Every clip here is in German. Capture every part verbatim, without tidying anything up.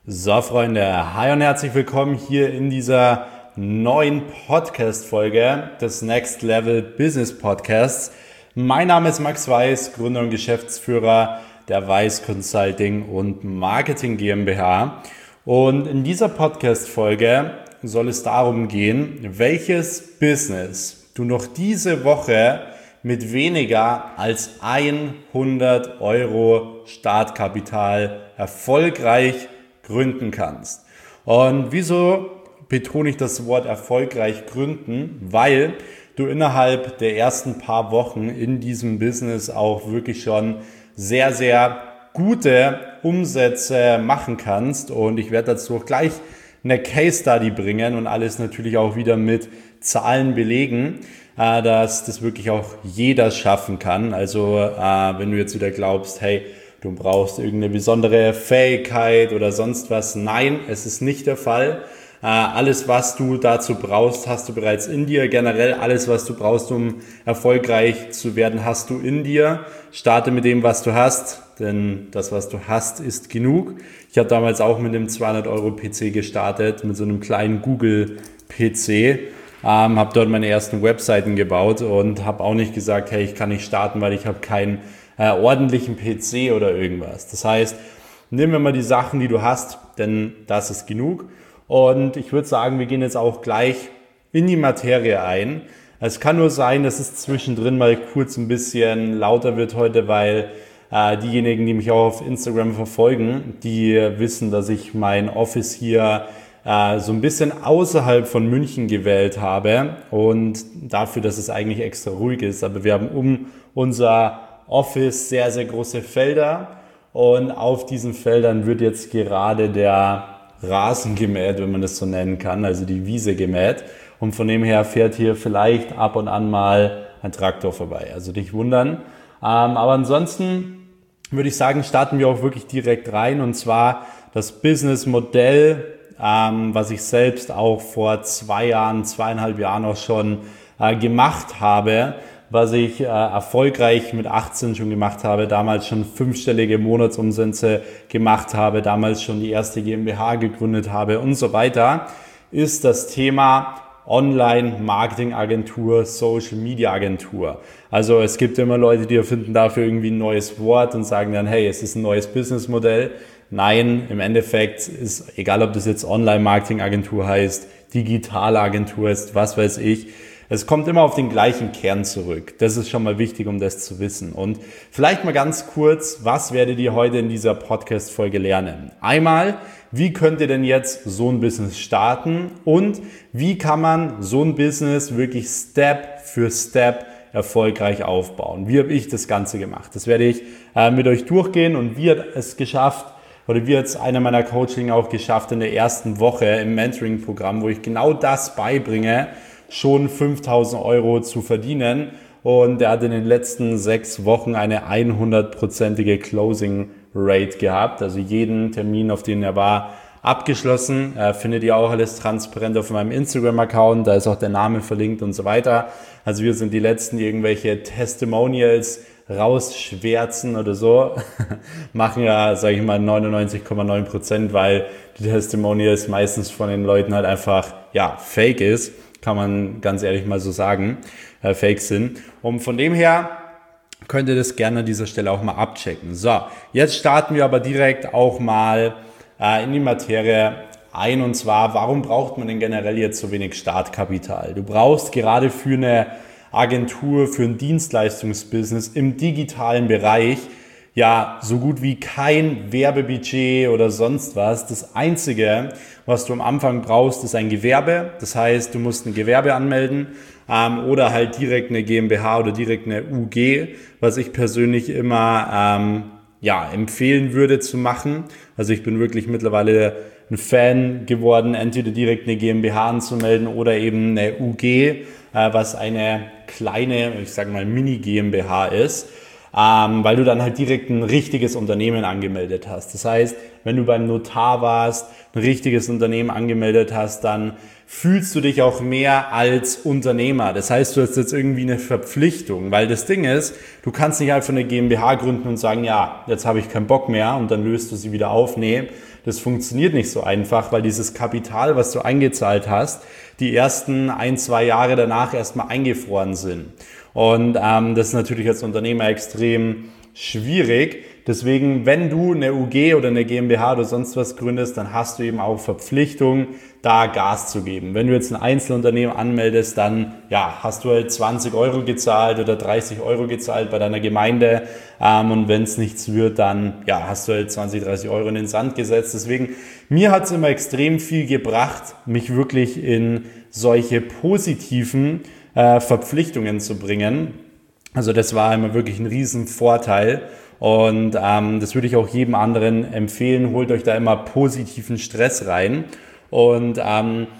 So Freunde, hi und herzlich willkommen hier in dieser neuen Podcast-Folge des Next Level Business Podcasts. Mein Name ist Max Weiß, Gründer und Geschäftsführer der Weiß Consulting und Marketing GmbH. Und in dieser Podcast-Folge soll es darum gehen, welches Business du noch diese Woche mit weniger als hundert Euro Startkapital erfolgreich gründen kannst. Und wieso betone ich das Wort erfolgreich gründen? Weil du innerhalb der ersten paar Wochen in diesem Business auch wirklich schon sehr, sehr gute Umsätze machen kannst. Und ich werde dazu auch gleich eine Case Study bringen und alles natürlich auch wieder mit Zahlen belegen, dass das wirklich auch jeder schaffen kann. Also wenn du jetzt wieder glaubst, hey, du brauchst irgendeine besondere Fähigkeit oder sonst was. Nein, es ist nicht der Fall. Alles, was du dazu brauchst, hast du bereits in dir. Generell alles, was du brauchst, um erfolgreich zu werden, hast du in dir. Starte mit dem, was du hast, denn das, was du hast, ist genug. Ich habe damals auch mit einem zweihundert Euro P C gestartet, mit so einem kleinen Google-P C. Ähm, habe dort meine ersten Webseiten gebaut und habe auch nicht gesagt, hey, ich kann nicht starten, weil ich habe keinen äh, ordentlichen P C oder irgendwas. Das heißt, nimm mir mal die Sachen, die du hast, denn das ist genug. Und ich würde sagen, wir gehen jetzt auch gleich in die Materie ein. Es kann nur sein, dass es zwischendrin mal kurz ein bisschen lauter wird heute, weil äh, diejenigen, die mich auch auf Instagram verfolgen, die wissen, dass ich mein Office hier äh, so ein bisschen außerhalb von München gewählt habe und dafür, dass es eigentlich extra ruhig ist. Aber wir haben um unser Office sehr, sehr große Felder und auf diesen Feldern wird jetzt gerade der Rasen gemäht, wenn man das so nennen kann, also die Wiese gemäht. Und von dem her fährt hier vielleicht ab und an mal ein Traktor vorbei. Also nicht wundern. Ähm, aber ansonsten würde ich sagen, starten wir auch wirklich direkt rein. Und zwar das Businessmodell, ähm, was ich selbst auch vor zwei Jahren, zweieinhalb Jahren auch schon äh, gemacht habe, was ich äh, erfolgreich mit achtzehn schon gemacht habe, damals schon fünfstellige Monatsumsätze gemacht habe, damals schon die erste GmbH gegründet habe und so weiter, ist das Thema Online-Marketing-Agentur, Social-Media-Agentur. Also es gibt immer Leute, die erfinden dafür irgendwie ein neues Wort und sagen dann, hey, es ist ein neues Businessmodell. Nein, im Endeffekt ist, egal ob das jetzt Online-Marketing-Agentur heißt, digitale Agentur ist, was weiß ich, es kommt immer auf den gleichen Kern zurück. Das ist schon mal wichtig, um das zu wissen. Und vielleicht mal ganz kurz, was werdet ihr heute in dieser Podcast-Folge lernen? Einmal, wie könnt ihr denn jetzt so ein Business starten? Und wie kann man so ein Business wirklich Step für Step erfolgreich aufbauen? Wie habe ich das Ganze gemacht? Das werde ich äh, mit euch durchgehen und wie hat es geschafft, oder wie hat es einer meiner Coaching auch geschafft in der ersten Woche im Mentoring-Programm, wo ich genau das beibringe, schon fünftausend Euro zu verdienen, und er hat in den letzten sechs Wochen eine hundertprozentige Closing Rate gehabt, also jeden Termin, auf den er war, abgeschlossen. Äh, findet ihr auch alles transparent auf meinem Instagram-Account, da ist auch der Name verlinkt und so weiter. Also wir sind die Letzten, die irgendwelche Testimonials rausschwärzen oder so, machen ja, sage ich mal, neunundneunzig Komma neun Prozent, weil die Testimonials meistens von den Leuten halt einfach, ja, fake ist. Kann man ganz ehrlich mal so sagen, äh, fake sind. Und von dem her könnt ihr das gerne an dieser Stelle auch mal abchecken. So, jetzt starten wir aber direkt auch mal äh, in die Materie ein, und zwar, warum braucht man denn generell jetzt so wenig Startkapital? Du brauchst gerade für eine Agentur, für ein Dienstleistungsbusiness im digitalen Bereich ja so gut wie kein Werbebudget oder sonst was. Das Einzige, was du am Anfang brauchst, ist ein Gewerbe. Das heißt, du musst ein Gewerbe anmelden ähm, oder halt direkt eine GmbH oder direkt eine U G, was ich persönlich immer ähm, ja, empfehlen würde zu machen. Also ich bin wirklich mittlerweile ein Fan geworden, entweder direkt eine GmbH anzumelden oder eben eine U G, äh, was eine kleine, ich sage mal Mini-GmbH ist. Ähm, weil du dann halt direkt ein richtiges Unternehmen angemeldet hast. Das heißt, wenn du beim Notar warst, ein richtiges Unternehmen angemeldet hast, dann fühlst du dich auch mehr als Unternehmer. Das heißt, du hast jetzt irgendwie eine Verpflichtung, weil das Ding ist, du kannst nicht einfach eine GmbH gründen und sagen, ja, jetzt habe ich keinen Bock mehr und dann löst du sie wieder auf. Nee, das funktioniert nicht so einfach, weil dieses Kapital, was du eingezahlt hast, die ersten ein, zwei Jahre danach erstmal eingefroren sind. Und ähm, das ist natürlich als Unternehmer extrem schwierig. Deswegen, wenn du eine U G oder eine GmbH oder sonst was gründest, dann hast du eben auch Verpflichtung, da Gas zu geben. Wenn du jetzt ein Einzelunternehmen anmeldest, dann ja, hast du halt zwanzig Euro gezahlt oder dreißig Euro gezahlt bei deiner Gemeinde. Ähm, und wenn es nichts wird, dann ja, hast du halt zwanzig, dreißig Euro in den Sand gesetzt. Deswegen, mir hat es immer extrem viel gebracht, mich wirklich in solche positiven äh, Verpflichtungen zu bringen. Also das war immer wirklich ein riesen Vorteil. Und ähm, das würde ich auch jedem anderen empfehlen. Holt euch da immer positiven Stress rein. Und ähm,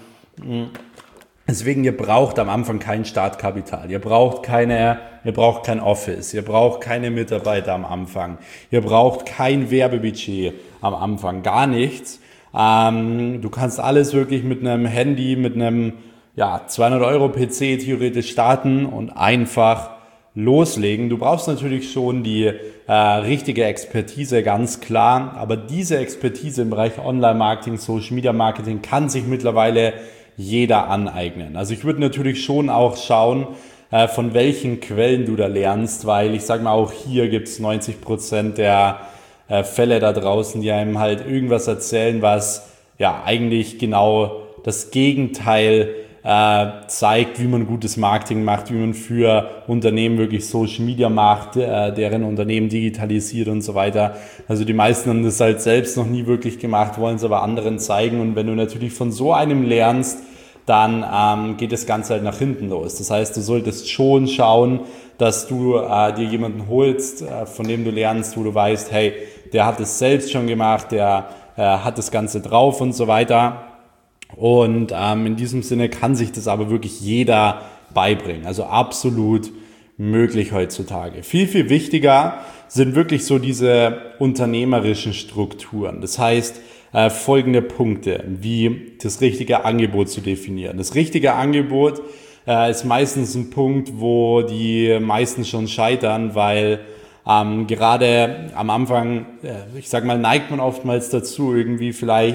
deswegen, ihr braucht am Anfang kein Startkapital. Ihr braucht keine, ihr braucht kein Office. Ihr braucht keine Mitarbeiter am Anfang. Ihr braucht kein Werbebudget am Anfang. Gar nichts. Ähm, du kannst alles wirklich mit einem Handy, mit einem ja, zweihundert Euro P C theoretisch starten und einfach loslegen. Du brauchst natürlich schon die äh, richtige Expertise, ganz klar, aber diese Expertise im Bereich Online-Marketing, Social-Media-Marketing kann sich mittlerweile jeder aneignen. Also ich würde natürlich schon auch schauen, äh, von welchen Quellen du da lernst, weil ich sage mal, auch hier gibt es neunzig Prozent der äh, Fälle da draußen, die einem halt irgendwas erzählen, was ja eigentlich genau das Gegenteil Äh, zeigt, wie man gutes Marketing macht, wie man für Unternehmen wirklich Social Media macht, äh, deren Unternehmen digitalisiert und so weiter. Also die meisten haben das halt selbst noch nie wirklich gemacht, wollen es aber anderen zeigen. Und wenn du natürlich von so einem lernst, dann ähm, geht das Ganze halt nach hinten los. Das heißt, du solltest schon schauen, dass du äh, dir jemanden holst, äh, von dem du lernst, wo du weißt, hey, der hat es selbst schon gemacht, der äh, hat das Ganze drauf und so weiter. Und ähm, in diesem Sinne kann sich das aber wirklich jeder beibringen. Also absolut möglich heutzutage. Viel, viel wichtiger sind wirklich so diese unternehmerischen Strukturen. Das heißt, äh, folgende Punkte, wie das richtige Angebot zu definieren. Das richtige Angebot äh, ist meistens ein Punkt, wo die meisten schon scheitern, weil ähm, gerade am Anfang, äh, ich sag mal, neigt man oftmals dazu, irgendwie vielleicht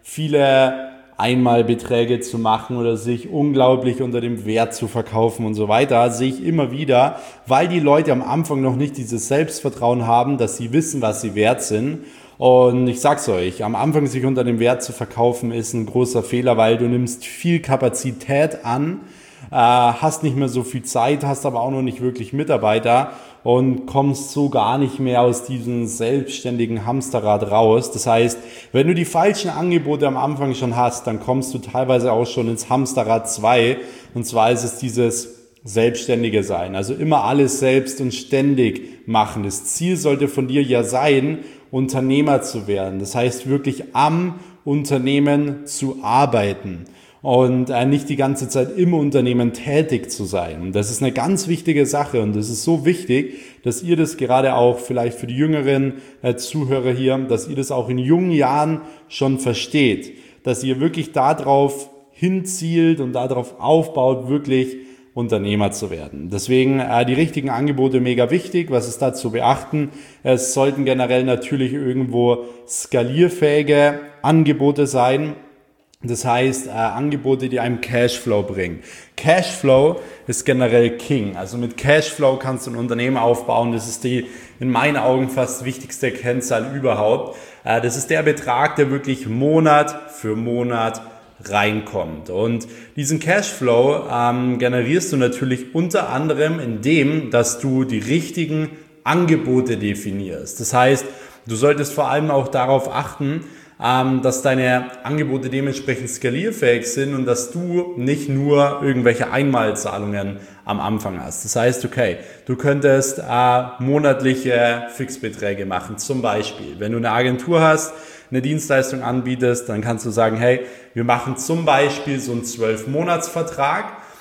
viele Einmalbeträge zu machen oder sich unglaublich unter dem Wert zu verkaufen und so weiter, sehe ich immer wieder, weil die Leute am Anfang noch nicht dieses Selbstvertrauen haben, dass sie wissen, was sie wert sind. Und ich sag's euch, am Anfang sich unter dem Wert zu verkaufen ist ein großer Fehler, weil du nimmst viel Kapazität an, äh, hast nicht mehr so viel Zeit, hast aber auch noch nicht wirklich Mitarbeiter und kommst so gar nicht mehr aus diesem selbstständigen Hamsterrad raus. Das heißt, wenn du die falschen Angebote am Anfang schon hast, dann kommst du teilweise auch schon ins Hamsterrad zwei. Und zwar ist es dieses selbstständige Sein. Also immer alles selbst und ständig machen. Das Ziel sollte von dir ja sein, Unternehmer zu werden. Das heißt, wirklich am Unternehmen zu arbeiten. Und äh, nicht die ganze Zeit im Unternehmen tätig zu sein. Und das ist eine ganz wichtige Sache und das ist so wichtig, dass ihr das gerade auch vielleicht für die jüngeren äh, Zuhörer hier, dass ihr das auch in jungen Jahren schon versteht, dass ihr wirklich darauf hinzielt und darauf aufbaut, wirklich Unternehmer zu werden. Deswegen äh, die richtigen Angebote mega wichtig. Was ist da zu beachten? Es sollten generell natürlich irgendwo skalierfähige Angebote sein. Das heißt, äh, Angebote, die einem Cashflow bringen. Cashflow ist generell King. Also mit Cashflow kannst du ein Unternehmen aufbauen. Das ist die in meinen Augen fast wichtigste Kennzahl überhaupt. Äh, das ist der Betrag, der wirklich Monat für Monat reinkommt. Und diesen Cashflow ähm, generierst du natürlich unter anderem indem, dass du die richtigen Angebote definierst. Das heißt, du solltest vor allem auch darauf achten, dass deine Angebote dementsprechend skalierfähig sind und dass du nicht nur irgendwelche Einmalzahlungen am Anfang hast. Das heißt, okay, du könntest äh, monatliche Fixbeträge machen. Zum Beispiel, wenn du eine Agentur hast, eine Dienstleistung anbietest, dann kannst du sagen, hey, wir machen zum Beispiel so einen zwölf Monats Vertrag.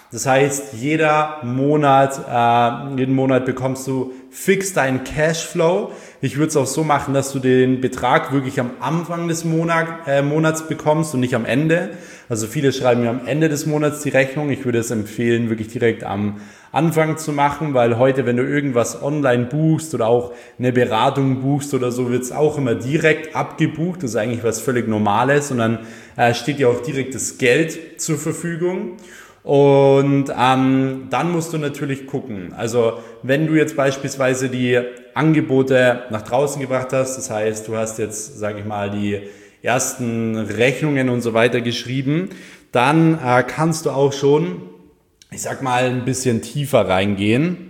Das heißt, jeder Monat, äh, jeden Monat bekommst du fix deinen Cashflow. Ich würde es auch so machen, dass du den Betrag wirklich am Anfang des Monat, äh, Monats bekommst und nicht am Ende. Also viele schreiben mir am Ende des Monats die Rechnung. Ich würde es empfehlen, wirklich direkt am Anfang zu machen, weil heute, wenn du irgendwas online buchst oder auch eine Beratung buchst oder so, wird es auch immer direkt abgebucht. Das ist eigentlich was völlig Normales und dann äh, steht dir auch direkt das Geld zur Verfügung. Und ähm, dann musst du natürlich gucken, also wenn du jetzt beispielsweise die Angebote nach draußen gebracht hast, das heißt, du hast jetzt, sage ich mal, die ersten Rechnungen und so weiter geschrieben, dann äh, kannst du auch schon, ich sag mal, ein bisschen tiefer reingehen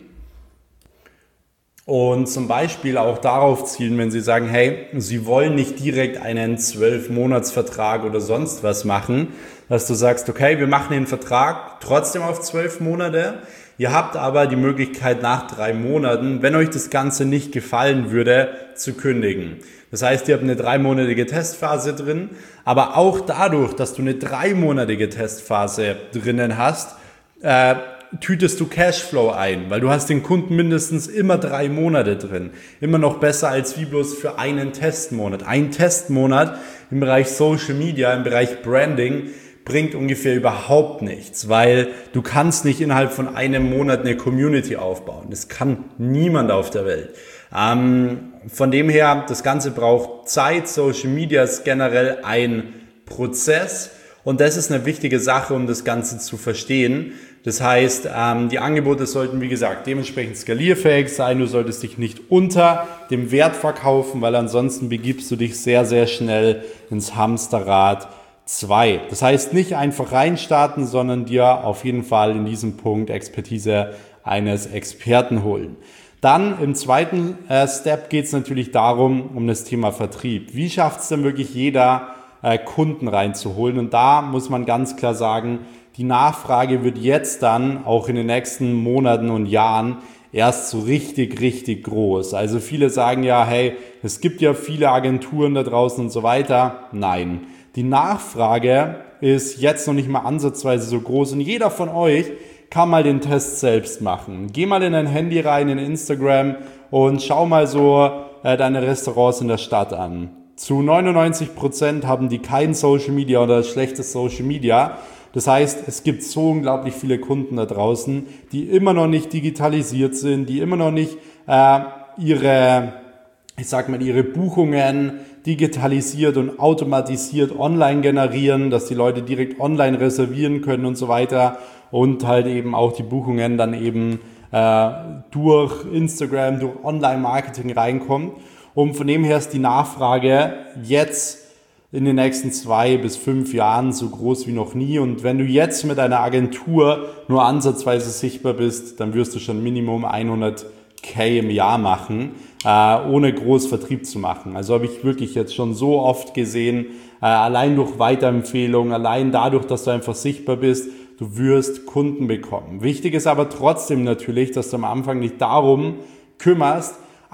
und zum Beispiel auch darauf zielen, wenn sie sagen, hey, sie wollen nicht direkt einen zwölf-Monats-Vertrag oder sonst was machen, dass du sagst, okay, wir machen den Vertrag trotzdem auf zwölf Monate, ihr habt aber die Möglichkeit nach drei Monaten, wenn euch das Ganze nicht gefallen würde, zu kündigen. Das heißt, ihr habt eine dreimonatige Testphase drin, aber auch dadurch, dass du eine dreimonatige Testphase drinnen hast, äh, tütest du Cashflow ein, weil du hast den Kunden mindestens immer drei Monate drin. Immer noch besser als wie bloß für einen Testmonat. Ein Testmonat im Bereich Social Media, im Bereich Branding bringt ungefähr überhaupt nichts, weil du kannst nicht innerhalb von einem Monat eine Community aufbauen. Das kann niemand auf der Welt. Ähm, von dem her, das Ganze braucht Zeit. Social Media ist generell ein Prozess und das ist eine wichtige Sache, um das Ganze zu verstehen. Das heißt, ähm, die Angebote sollten, wie gesagt, dementsprechend skalierfähig sein. Du solltest dich nicht unter dem Wert verkaufen, weil ansonsten begibst du dich sehr, sehr schnell ins Hamsterrad zwei. Das heißt, nicht einfach reinstarten, sondern dir auf jeden Fall in diesem Punkt Expertise eines Experten holen. Dann im zweiten äh, Step geht es natürlich darum, um das Thema Vertrieb. Wie schafft es denn wirklich jeder, äh, Kunden reinzuholen? Und da muss man ganz klar sagen, die Nachfrage wird jetzt dann auch in den nächsten Monaten und Jahren erst so richtig, richtig groß. Also viele sagen ja, hey, es gibt ja viele Agenturen da draußen und so weiter. Nein, die Nachfrage ist jetzt noch nicht mal ansatzweise so groß und jeder von euch kann mal den Test selbst machen. Geh mal in dein Handy rein, in Instagram und schau mal so äh, deine Restaurants in der Stadt an. Zu neunundneunzig Prozent haben die kein Social Media oder schlechtes Social Media. Das heißt, es gibt so unglaublich viele Kunden da draußen, die immer noch nicht digitalisiert sind, die immer noch nicht äh, ihre, ich sag mal, ihre Buchungen digitalisiert und automatisiert online generieren, dass die Leute direkt online reservieren können und so weiter und halt eben auch die Buchungen dann eben äh, durch Instagram, durch Online-Marketing reinkommen. Und von dem her ist die Nachfrage jetzt in den nächsten zwei bis fünf Jahren so groß wie noch nie. Und wenn du jetzt mit einer Agentur nur ansatzweise sichtbar bist, dann wirst du schon Minimum hunderttausend im Jahr machen, äh, ohne groß Vertrieb zu machen. Also habe ich wirklich jetzt schon so oft gesehen, äh, allein durch Weiterempfehlungen, allein dadurch, dass du einfach sichtbar bist, du wirst Kunden bekommen. Wichtig ist aber trotzdem natürlich, dass du am Anfang nicht darum kümmerst,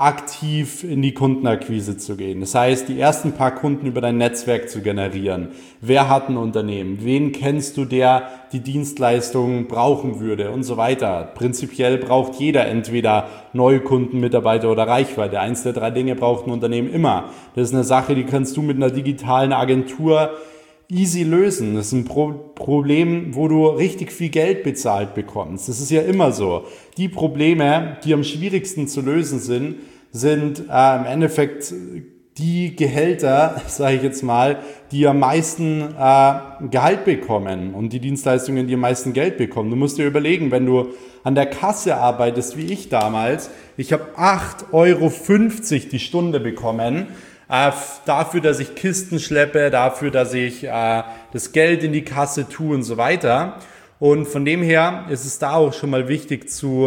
aktiv in die Kundenakquise zu gehen. Das heißt, die ersten paar Kunden über dein Netzwerk zu generieren. Wer hat ein Unternehmen? Wen kennst du, der die Dienstleistungen brauchen würde und so weiter. Prinzipiell braucht jeder entweder Neukunden, Mitarbeiter oder Reichweite. Eins der drei Dinge braucht ein Unternehmen immer. Das ist eine Sache, die kannst du mit einer digitalen Agentur easy lösen. Das ist ein Pro- Problem, wo du richtig viel Geld bezahlt bekommst. Das ist ja immer so. Die Probleme, die am schwierigsten zu lösen sind, sind äh, im Endeffekt die Gehälter, sage ich jetzt mal, die am meisten äh, Gehalt bekommen und die Dienstleistungen, die am meisten Geld bekommen. Du musst dir überlegen, wenn du an der Kasse arbeitest, wie ich damals, ich habe acht Euro fünfzig die Stunde bekommen, Äh, dafür, dass ich Kisten schleppe, dafür, dass ich äh, das Geld in die Kasse tue und so weiter. Und von dem her ist es da auch schon mal wichtig zu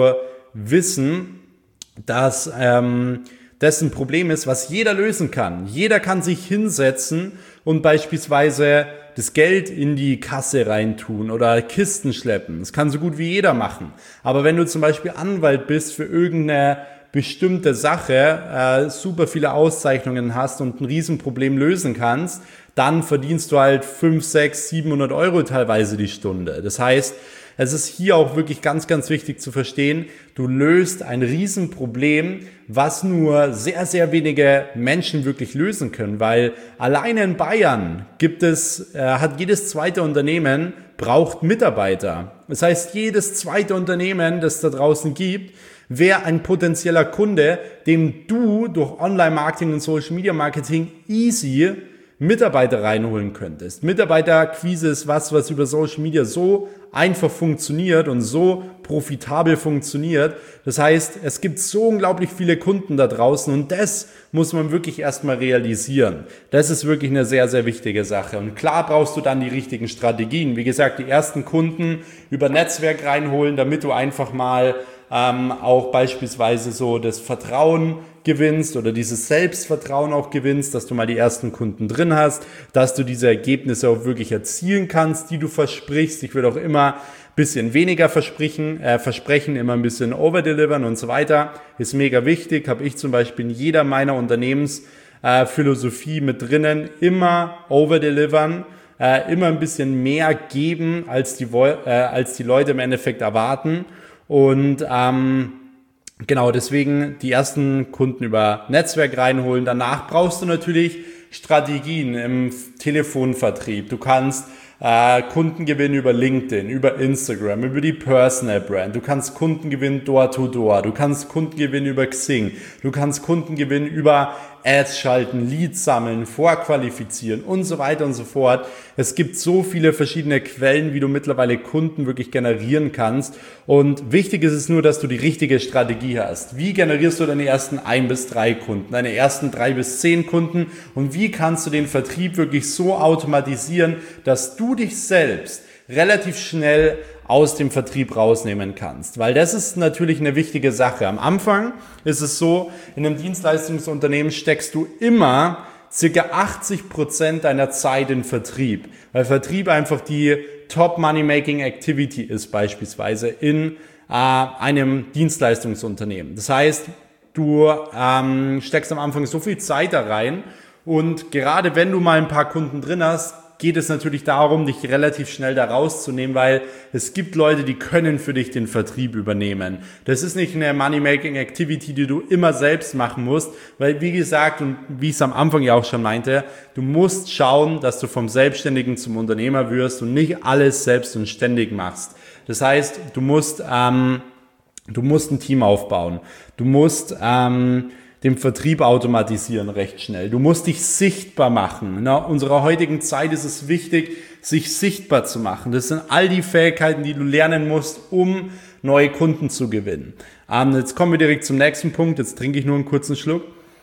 wissen, dass ähm, das ein Problem ist, was jeder lösen kann. Jeder kann sich hinsetzen und beispielsweise das Geld in die Kasse reintun oder Kisten schleppen. Das kann so gut wie jeder machen. Aber wenn du zum Beispiel Anwalt bist für irgendeine bestimmte Sache, äh, super viele Auszeichnungen hast und ein Riesenproblem lösen kannst, dann verdienst du halt fünf, sechs, siebenhundert Euro teilweise die Stunde. Das heißt, es ist hier auch wirklich ganz, ganz wichtig zu verstehen, du löst ein Riesenproblem, was nur sehr, sehr wenige Menschen wirklich lösen können, weil alleine in Bayern gibt es, äh, hat jedes zweite Unternehmen braucht Mitarbeiter. Das heißt, jedes zweite Unternehmen, das da draußen gibt, wäre ein potenzieller Kunde, dem du durch Online-Marketing und Social-Media-Marketing easy Mitarbeiter reinholen könntest. Mitarbeiterakquise ist was, was über Social Media so einfach funktioniert und so profitabel funktioniert. Das heißt, es gibt so unglaublich viele Kunden da draußen und das muss man wirklich erstmal realisieren. Das ist wirklich eine sehr, sehr wichtige Sache. Und klar brauchst du dann die richtigen Strategien. Wie gesagt, die ersten Kunden über Netzwerk reinholen, damit du einfach mal ähm, auch beispielsweise so das Vertrauen gewinnst oder dieses Selbstvertrauen auch gewinnst, dass du mal die ersten Kunden drin hast, dass du diese Ergebnisse auch wirklich erzielen kannst, die du versprichst. Ich würde auch immer ein bisschen weniger versprechen, äh, versprechen, immer ein bisschen overdelivern und so weiter. Ist mega wichtig, habe ich zum Beispiel in jeder meiner Unternehmensphilosophie äh, mit drinnen, immer overdelivern, äh, immer ein bisschen mehr geben, als die, äh, als die Leute im Endeffekt erwarten. Und ähm, genau, deswegen die ersten Kunden über Netzwerk reinholen. Danach brauchst du natürlich Strategien im Telefonvertrieb. Du kannst äh, Kunden gewinnen über LinkedIn, über Instagram, über die Personal Brand. Du kannst Kunden gewinnen Door-to-Door. Du kannst Kunden gewinnen über Xing. Du kannst Kunden gewinnen über Ads schalten, Leads sammeln, vorqualifizieren und so weiter und so fort. Es gibt so viele verschiedene Quellen, wie du mittlerweile Kunden wirklich generieren kannst. Und wichtig ist es nur, dass du die richtige Strategie hast. Wie generierst du deine ersten ein bis drei Kunden, deine ersten drei bis zehn Kunden und wie kannst du den Vertrieb wirklich so automatisieren, dass du dich selbst relativ schnell aus dem Vertrieb rausnehmen kannst. Weil das ist natürlich eine wichtige Sache. Am Anfang ist es so, in einem Dienstleistungsunternehmen steckst du immer circa achtzig Prozent deiner Zeit in Vertrieb. Weil Vertrieb einfach die Top-Money-Making-Activity ist beispielsweise in äh, einem Dienstleistungsunternehmen. Das heißt, du ähm, steckst am Anfang so viel Zeit da rein und gerade wenn du mal ein paar Kunden drin hast, geht es natürlich darum, dich relativ schnell da rauszunehmen, weil es gibt Leute, die können für dich den Vertrieb übernehmen. Das ist nicht eine Money-Making-Activity, die du immer selbst machen musst, weil wie gesagt und wie ich es am Anfang ja auch schon meinte, du musst schauen, dass du vom Selbstständigen zum Unternehmer wirst und nicht alles selbst und ständig machst. Das heißt, du musst, ähm, du musst ein Team aufbauen. Du musst ähm, den Vertrieb automatisieren recht schnell. Du musst dich sichtbar machen. In unserer heutigen Zeit ist es wichtig, sich sichtbar zu machen. Das sind all die Fähigkeiten, die du lernen musst, um neue Kunden zu gewinnen. Ähm, jetzt kommen wir direkt zum nächsten Punkt. Jetzt trinke ich nur einen kurzen Schluck.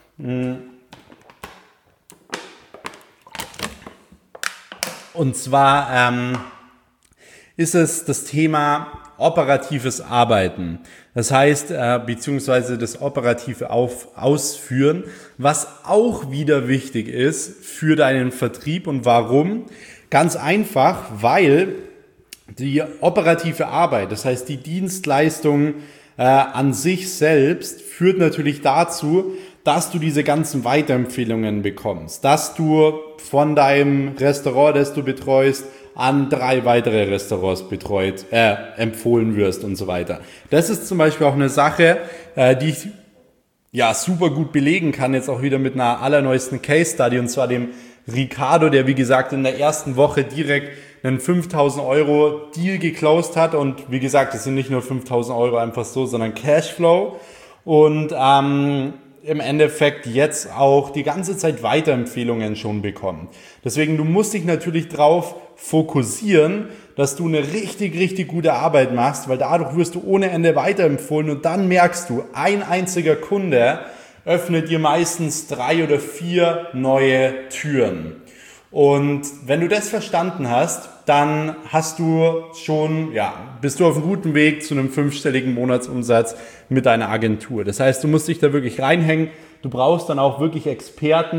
Und zwar ähm, ist es das Thema operatives Arbeiten. Das heißt, äh, beziehungsweise das operative Auf- Ausführen, was auch wieder wichtig ist für deinen Vertrieb. Und warum? Ganz einfach, weil die operative Arbeit, das heißt die Dienstleistung äh, an sich selbst, führt natürlich dazu, dass du diese ganzen Weiterempfehlungen bekommst, dass du von deinem Restaurant, das du betreust, an drei weitere Restaurants betreut, äh, empfohlen wirst und so weiter. Das ist zum Beispiel auch eine Sache, äh, die ich ja super gut belegen kann, jetzt auch wieder mit einer allerneuesten Case Study, und zwar dem Ricardo, der wie gesagt in der ersten Woche direkt einen fünftausend Euro Deal geclosed hat, und wie gesagt, das sind nicht nur fünftausend Euro einfach so, sondern Cashflow, und ähm, im Endeffekt jetzt auch die ganze Zeit Weiterempfehlungen schon bekommt. Deswegen, du musst dich natürlich drauf fokussieren, dass du eine richtig, richtig gute Arbeit machst, weil dadurch wirst du ohne Ende weiterempfohlen und dann merkst du, ein einziger Kunde öffnet dir meistens drei oder vier neue Türen. Und wenn du das verstanden hast, dann hast du schon, ja, bist du auf einem guten Weg zu einem fünfstelligen Monatsumsatz mit deiner Agentur. Das heißt, du musst dich da wirklich reinhängen. Du brauchst dann auch wirklich Experten,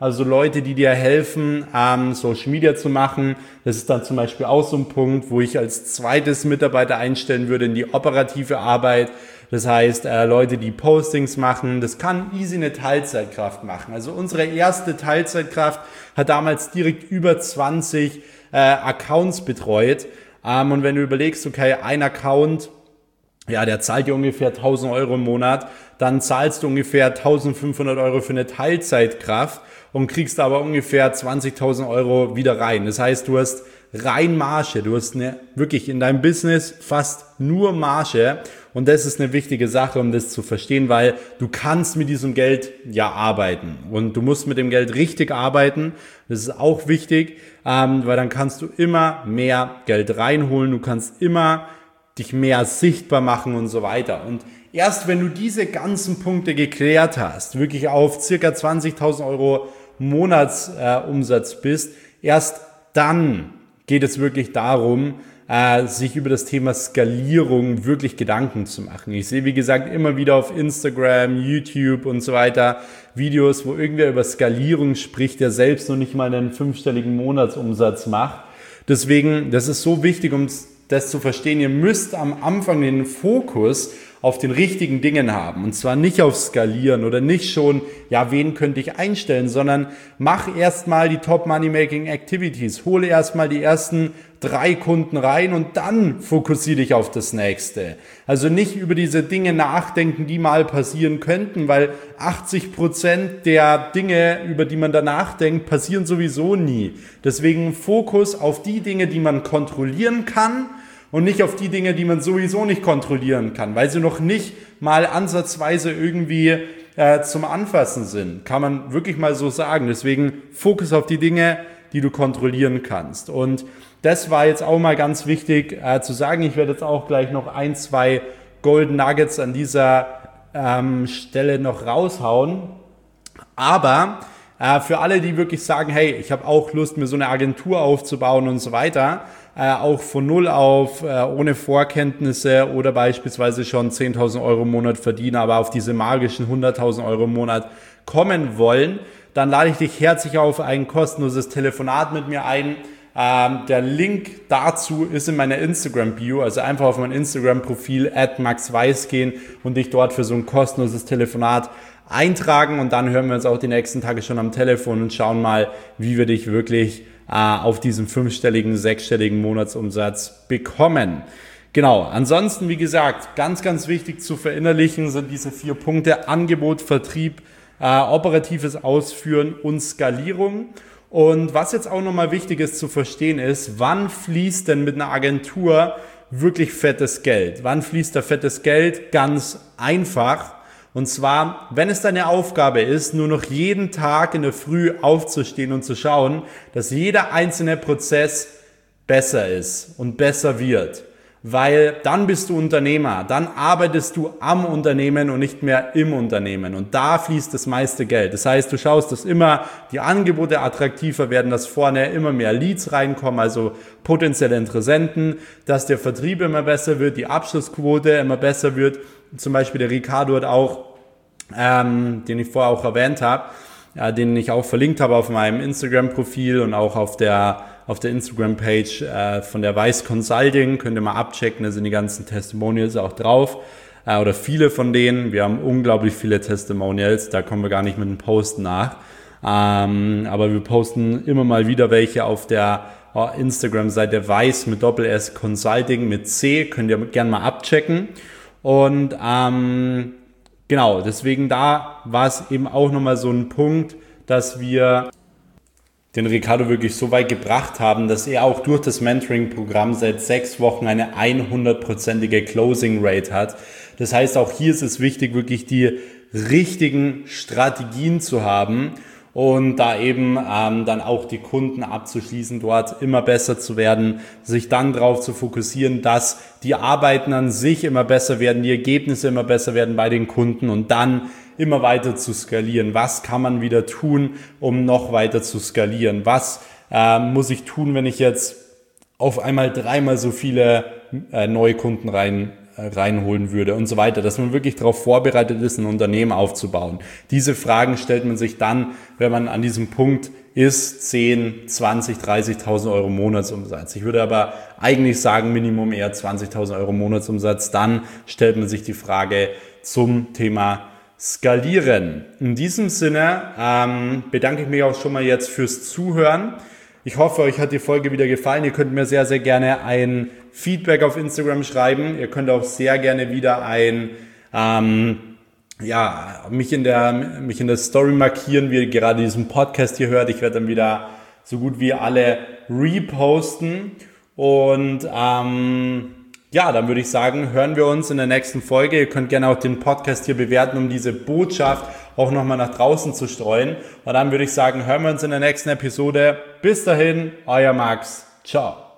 also Leute, die dir helfen, ähm, Social Media zu machen. Das ist dann zum Beispiel auch so ein Punkt, wo ich als zweites Mitarbeiter einstellen würde in die operative Arbeit. Das heißt, äh, Leute, die Postings machen, das kann easy eine Teilzeitkraft machen. Also unsere erste Teilzeitkraft hat damals direkt über zwanzig äh, Accounts betreut. Ähm, und wenn du überlegst, okay, ein Account, ja, der zahlt dir ungefähr tausend Euro im Monat, dann zahlst du ungefähr eintausendfünfhundert Euro für eine Teilzeitkraft und kriegst aber ungefähr zwanzigtausend Euro wieder rein. Das heißt, du hast rein Marge, du hast eine, wirklich in deinem Business fast nur Marge und das ist eine wichtige Sache, um das zu verstehen, weil du kannst mit diesem Geld ja arbeiten und du musst mit dem Geld richtig arbeiten. Das ist auch wichtig, ähm, weil dann kannst du immer mehr Geld reinholen, du kannst immer dich mehr sichtbar machen und so weiter. Und erst wenn du diese ganzen Punkte geklärt hast, wirklich auf circa zwanzigtausend Euro Monatsumsatz äh, bist, erst dann geht es wirklich darum, äh, sich über das Thema Skalierung wirklich Gedanken zu machen. Ich sehe, wie gesagt, immer wieder auf Instagram, YouTube und so weiter Videos, wo irgendwer über Skalierung spricht, der selbst noch nicht mal einen fünfstelligen Monatsumsatz macht. Deswegen, das ist so wichtig, um das zu verstehen. Ihr müsst am Anfang den Fokus auf den richtigen Dingen haben. Und zwar nicht auf Skalieren oder nicht schon, ja, wen könnte ich einstellen, sondern mach erstmal die Top Money Making Activities. Hole erstmal die ersten drei Kunden rein und dann fokussiere dich auf das nächste. Also nicht über diese Dinge nachdenken, die mal passieren könnten, weil achtzig Prozent der Dinge, über die man da nachdenkt, passieren sowieso nie. Deswegen Fokus auf die Dinge, die man kontrollieren kann, und nicht auf die Dinge, die man sowieso nicht kontrollieren kann, weil sie noch nicht mal ansatzweise irgendwie äh, zum Anfassen sind. Kann man wirklich mal so sagen. Deswegen Fokus auf die Dinge, die du kontrollieren kannst. Und das war jetzt auch mal ganz wichtig äh, zu sagen. Ich werde jetzt auch gleich noch ein, zwei Golden Nuggets an dieser ähm, Stelle noch raushauen. Aber äh, für alle, die wirklich sagen, hey, ich habe auch Lust, mir so eine Agentur aufzubauen und so weiter, Äh, auch von null auf, äh, ohne Vorkenntnisse oder beispielsweise schon zehntausend Euro im Monat verdienen, aber auf diese magischen hunderttausend Euro im Monat kommen wollen, dann lade ich dich herzlich auf ein kostenloses Telefonat mit mir ein. Ähm, der Link dazu ist in meiner Instagram-Bio, also einfach auf mein Instagram-Profil at maxweiss gehen und dich dort für so ein kostenloses Telefonat eintragen und dann hören wir uns auch die nächsten Tage schon am Telefon und schauen mal, wie wir dich wirklich auf diesen fünfstelligen, sechsstelligen Monatsumsatz bekommen. Genau, ansonsten, wie gesagt, ganz, ganz wichtig zu verinnerlichen sind diese vier Punkte: Angebot, Vertrieb, äh, operatives Ausführen und Skalierung. Und was jetzt auch nochmal wichtig ist zu verstehen ist, wann fließt denn mit einer Agentur wirklich fettes Geld? Wann fließt da fettes Geld? Ganz einfach. Und zwar, wenn es deine Aufgabe ist, nur noch jeden Tag in der Früh aufzustehen und zu schauen, dass jeder einzelne Prozess besser ist und besser wird. Weil dann bist du Unternehmer, dann arbeitest du am Unternehmen und nicht mehr im Unternehmen. Und da fließt das meiste Geld. Das heißt, du schaust, dass immer die Angebote attraktiver werden, dass vorne immer mehr Leads reinkommen, also potenzielle Interessenten, dass der Vertrieb immer besser wird, die Abschlussquote immer besser wird. Zum Beispiel der Ricardo hat auch, ähm, den ich vorher auch erwähnt habe, äh, den ich auch verlinkt habe auf meinem Instagram-Profil und auch auf der auf der Instagram-Page äh, von der Weiss Consulting, könnt ihr mal abchecken, da sind die ganzen Testimonials auch drauf, äh, oder viele von denen. Wir haben unglaublich viele Testimonials, da kommen wir gar nicht mit dem Posten nach, ähm, aber wir posten immer mal wieder welche auf der äh, Instagram-Seite Weiss mit Doppel-S Consulting mit C, könnt ihr gerne mal abchecken. Und ähm, genau, deswegen da war es eben auch nochmal so ein Punkt, dass wir den Ricardo wirklich so weit gebracht haben, dass er auch durch das Mentoring-Programm seit sechs Wochen eine hundertprozentige Closing Rate hat. Das heißt, auch hier ist es wichtig, wirklich die richtigen Strategien zu haben und da eben ähm, dann auch die Kunden abzuschließen, dort immer besser zu werden, sich dann darauf zu fokussieren, dass die Arbeiten an sich immer besser werden, die Ergebnisse immer besser werden bei den Kunden und dann immer weiter zu skalieren. Was kann man wieder tun, um noch weiter zu skalieren? Was äh, muss ich tun, wenn ich jetzt auf einmal dreimal so viele äh, neue Kunden rein reinholen würde und so weiter, dass man wirklich darauf vorbereitet ist, ein Unternehmen aufzubauen. Diese Fragen stellt man sich dann, wenn man an diesem Punkt ist, zehn, zwanzig, dreißigtausend Euro Monatsumsatz. Ich würde aber eigentlich sagen, Minimum eher zwanzigtausend Euro Monatsumsatz. Dann stellt man sich die Frage zum Thema Skalieren. In diesem Sinne ähm, bedanke ich mich auch schon mal jetzt fürs Zuhören. Ich hoffe, euch hat die Folge wieder gefallen. Ihr könnt mir sehr, sehr gerne ein Feedback auf Instagram schreiben. Ihr könnt auch sehr gerne wieder ein, ähm, ja, mich in der, mich in der Story markieren, wie ihr gerade diesen Podcast hier hört. Ich werde dann wieder so gut wie alle reposten. Und, ähm, ja, dann würde ich sagen, hören wir uns in der nächsten Folge. Ihr könnt gerne auch den Podcast hier bewerten, um diese Botschaft auch nochmal nach draußen zu streuen. Und dann würde ich sagen, hören wir uns in der nächsten Episode. Bis dahin, euer Max. Ciao.